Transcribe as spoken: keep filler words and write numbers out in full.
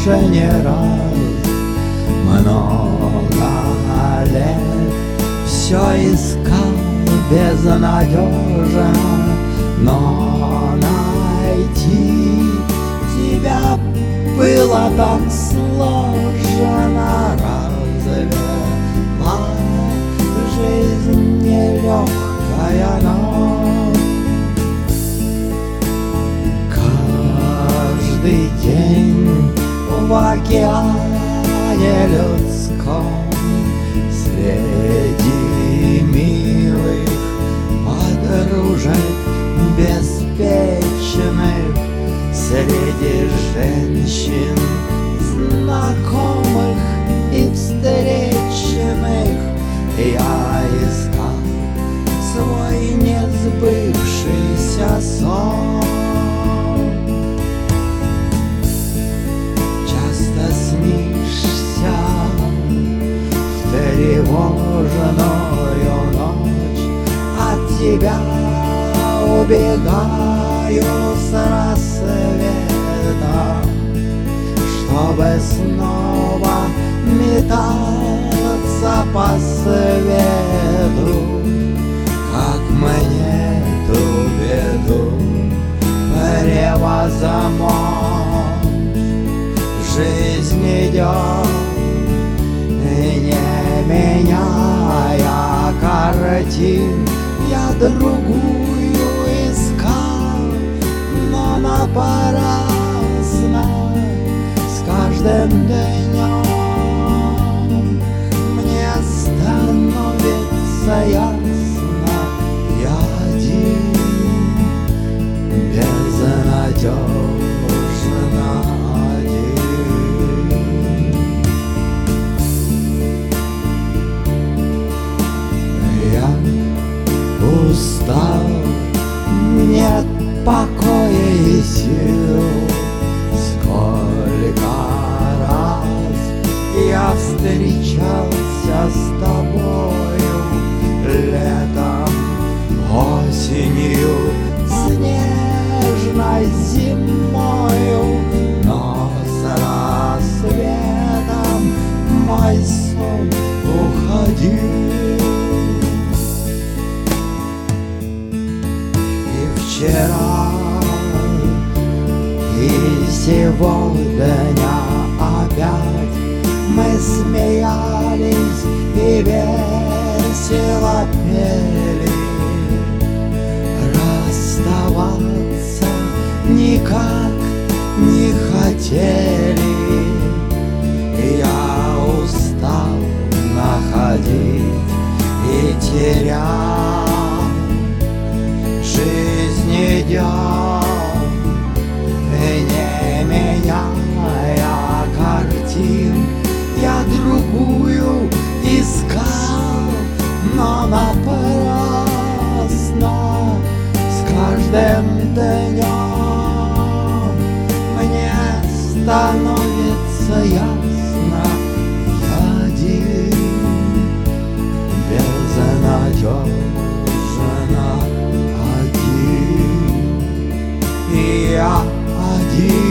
уже не раз. Много лет все искал безнадежно, но найти тебя было так сложно. Разве жизнь нелегкая, но каждый день в океане людском среди милых подружек беспечных, среди женщин знакомых и встреченных я искал свой несбывшийся сон. Часто снишься в тревожную ночь, от тебя убегаю с рассветом, чтобы снова метаться по свету. Как мне ту беду превозмочь? Жизнь идет, не меняя картин. Я другую искал, но напрасно. С каждым днем мне становится ясно, я один, безнадежно один. Я устал, нет покоя и сил. Сколько раз я встречался с тобою летом, осенью, снежной зимою, но с рассветом мой сон уходил. И вчера, и сегодня опять мы смеялись и весело пели. Расставаться никак не хотели. Я устал находить и терять. Жизнь идет, не меняя картин. Я другую искал, но напрасно. С каждым днем мне становится ясно, я один, безнадежно один. Я один.